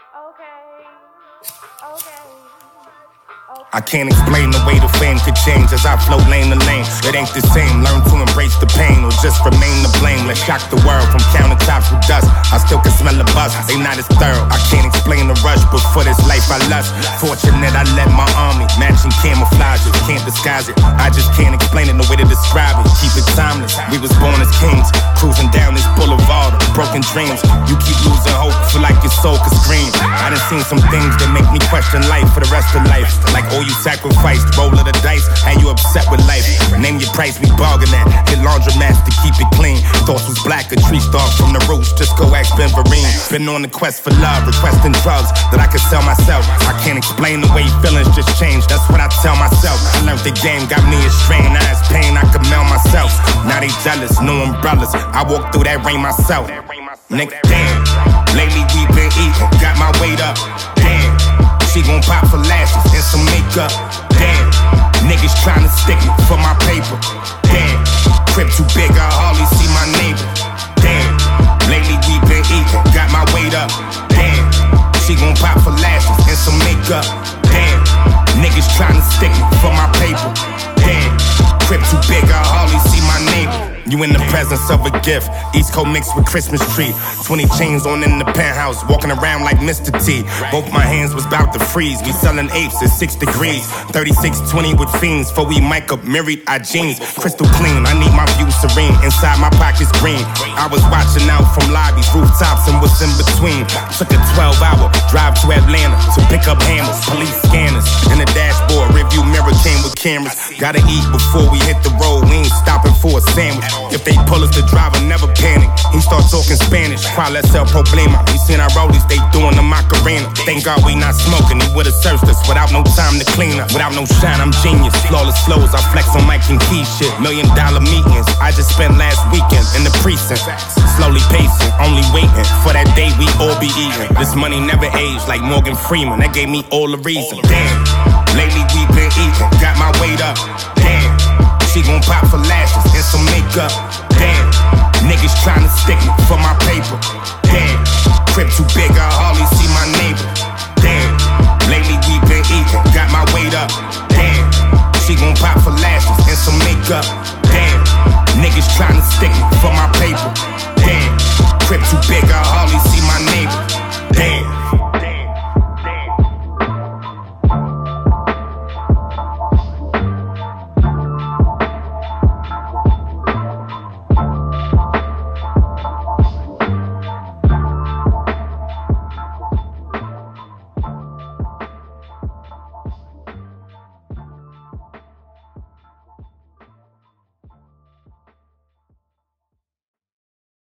I can't explain the way the fame could change as I flow lane to lane. It ain't the same, learn to embrace the pain or just remain to blame. Let's shock the world from countertops with dust. I still can smell the buzz, they not as thorough. I can't explain the rush, but for this life I lust. Fortunate I let my army matching camouflage it. Can't disguise it, I just can't explain it, no way to describe it. Keep it timeless, we was born as kings, cruising down this boulevard of broken dreams. You keep losing hope, feel like your soul could scream. I done seen some things that make me question life for the rest of life. Like all you sacrificed, roll of the dice, and you upset with life. Name your price, we bargain at. Hit laundromats to keep it clean. Thoughts was black, a tree star from the roots. Just go ask Ben Vereen. Been on the quest for love, requesting drugs that I could sell myself. I can't explain the way feelings just change. That's what I tell myself. I learned the game, got me a strain. Now it's pain, I could mail myself. Now they jealous, no umbrellas. I walk through that rain myself. Nigga, damn. Lately we been eating, got my weight up. Damn. She gon' pop for lashes and some makeup. Damn, niggas tryna stick me for my paper. Damn, crib too big, I hardly see my neighbor. Damn, lately we been eating, got my weight up. Damn, she gon' pop for lashes and some makeup. Damn, niggas tryna stick me for my paper. Damn, crib too big, I hardly see my neighbor. You in the presence of a gift, East Coast mixed with Christmas tree. 20 chains on in the penthouse, walking around like Mr. T. Both my hands was about to freeze, we selling apes at 6 degrees. 3620 with fiends, for we mic up, married our jeans. Crystal clean, I need my view serene, inside my pockets green. I was watching out from lobbies, rooftops and what's in between. Took a 12-hour drive to Atlanta to pick up hammers, police scanners. In the dashboard, review mirror came with cameras. Gotta eat before we hit the road, we ain't stopping for a sandwich. If they pull us, the driver never panic. He start talking Spanish. Cual es el problema? We seen our rollies, they doing the Macarena. Thank God we not smoking. He would've searched us without no time to clean up. Without no shine, I'm genius. Flawless flows, I flex on Mike and Key shit. $1 million meetings, I just spent last weekend in the precinct. Slowly pacing, only waiting for that day we all be eating. This money never aged like Morgan Freeman. That gave me all the reason. Damn, lately we been eating, got my weight up. Damn. She gon' pop for lashes and some makeup. Damn, niggas tryna stick me for my paper. Damn, crib too big, I hardly see my neighbor. Damn, lately we been eating, got my weight up. Damn, she gon' pop for lashes and some makeup. Damn, niggas tryna stick me for my paper. Damn, crib too